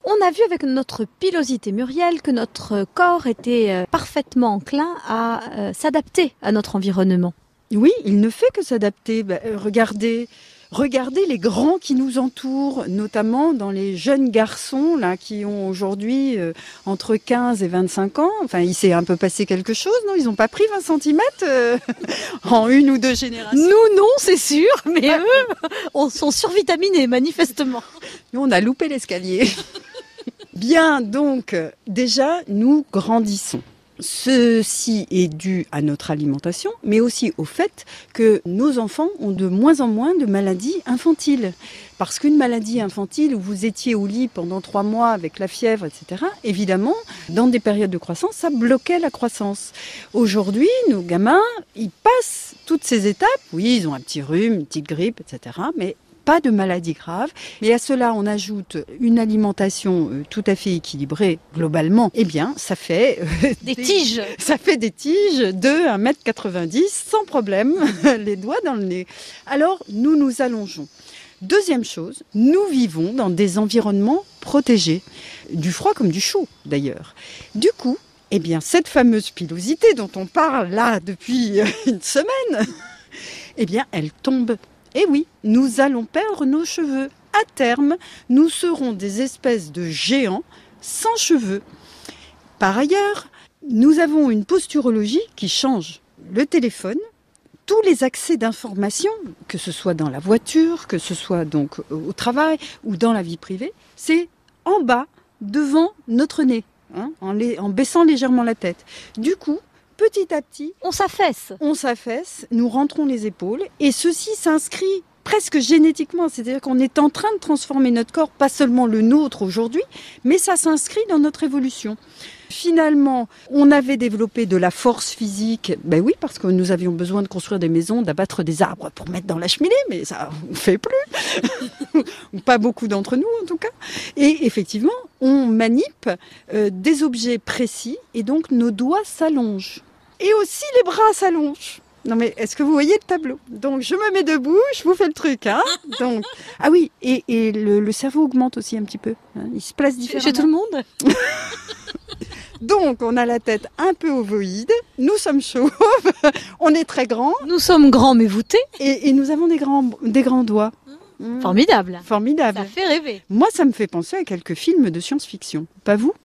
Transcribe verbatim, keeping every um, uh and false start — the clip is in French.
On a vu avec notre pilosité Muriel que notre corps était euh, parfaitement enclin à euh, s'adapter à notre environnement. Oui, il ne fait que s'adapter. Bah, euh, regardez, regardez les grands qui nous entourent, notamment dans les jeunes garçons là qui ont aujourd'hui euh, entre quinze et vingt-cinq ans. Enfin, il s'est un peu passé quelque chose, non? Ils n'ont pas pris vingt centimètres euh, en une ou deux générations. Nous, non, c'est sûr, mais eux, on sont survitaminés, manifestement. Nous, on a loupé l'escalier. Bien, donc, déjà, nous grandissons. Ceci est dû à notre alimentation, mais aussi au fait que nos enfants ont de moins en moins de maladies infantiles. Parce qu'une maladie infantile où vous étiez au lit pendant trois mois avec la fièvre, et cetera, évidemment, dans des périodes de croissance, ça bloquait la croissance. Aujourd'hui, nos gamins, ils passent toutes ces étapes. Oui, ils ont un petit rhume, une petite grippe, et cetera, mais pas de maladies graves. Mais à cela, on ajoute une alimentation tout à fait équilibrée globalement. Eh bien, ça fait euh, Des tiges. Ça fait des tiges de un mètre quatre-vingt-dix sans problème, les doigts dans le nez. Alors, nous nous allongeons. Deuxième chose, nous vivons dans des environnements protégés, du froid comme du chaud d'ailleurs. Du coup, eh bien, cette fameuse pilosité dont on parle là depuis une semaine, eh bien, elle tombe. Et oui, nous allons perdre nos cheveux. À terme, nous serons des espèces de géants sans cheveux. Par ailleurs, nous avons une posturologie qui change. Le téléphone, tous les accès d'information, que ce soit dans la voiture, que ce soit donc au travail ou dans la vie privée, c'est en bas, devant notre nez, hein, en, les, en baissant légèrement la tête. Du coup, petit à petit, on s'affaisse. On s'affaisse, nous rentrons les épaules et ceci s'inscrit presque génétiquement, c'est-à-dire qu'on est en train de transformer notre corps, pas seulement le nôtre aujourd'hui, mais ça s'inscrit dans notre évolution. Finalement, on avait développé de la force physique, ben oui, parce que nous avions besoin de construire des maisons, d'abattre des arbres pour mettre dans la cheminée, mais ça on ne fait plus, pas beaucoup d'entre nous en tout cas. Et effectivement, on manipe euh, des objets précis et donc nos doigts s'allongent. Et aussi les bras s'allongent. Non mais est-ce que vous voyez le tableau? Donc je me mets debout, je vous fais le truc, hein. Donc ah oui, et, et le, le cerveau augmente aussi un petit peu. Hein, il se place différemment. Chez tout le monde. Donc on a la tête un peu ovoïde, nous sommes chauves, on est très grands. Nous sommes grands mais voûtés. Et, et nous avons des grands, des grands doigts. Mmh. Formidable. Formidable. Ça fait rêver. Moi ça me fait penser à quelques films de science-fiction. Pas vous?